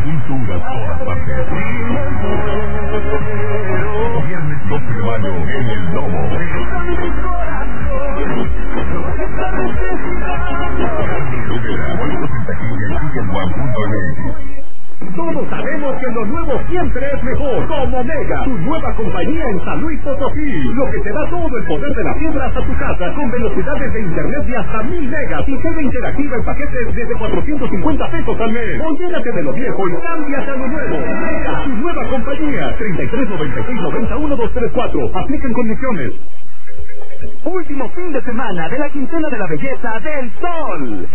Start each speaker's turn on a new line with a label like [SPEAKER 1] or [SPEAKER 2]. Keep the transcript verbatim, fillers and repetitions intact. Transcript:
[SPEAKER 1] cultura a todas partes. Viernes doce de mayo en El Lobo. Boletos en taquilla y ticket one punto m x.
[SPEAKER 2] Todos sabemos que lo nuevo siempre es mejor. Como Mega, tu nueva compañía en San Luis Potosí. Lo que te da todo el poder de la fibra hasta tu casa, con velocidades de internet de hasta mil megas y T V interactiva en paquetes desde cuatrocientos cincuenta pesos al mes. O llénate de lo viejo y cámbiate a lo nuevo. Mega, tu nueva compañía. treinta y tres noventa y seis noventa uno dos tres cuatro. Aplican condiciones.
[SPEAKER 3] Último fin de semana de la quincena de la belleza del Sol.